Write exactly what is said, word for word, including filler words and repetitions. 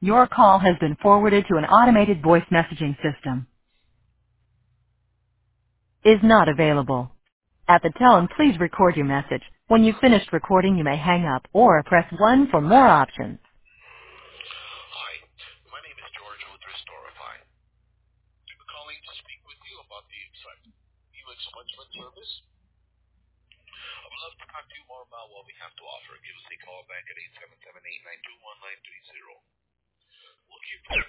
Your call has been forwarded to an automated voice messaging system. Is not available. At the tone, please record your message. When you've finished recording, you may hang up or press one for more options. Hi, my name is George with Restorify. I'm calling to speak with you about the Excite Helix Management Service. I would love to talk to you more about what we have to offer. Give us a call back at eight seven seven, eight nine two, one nine three zero. We'll keep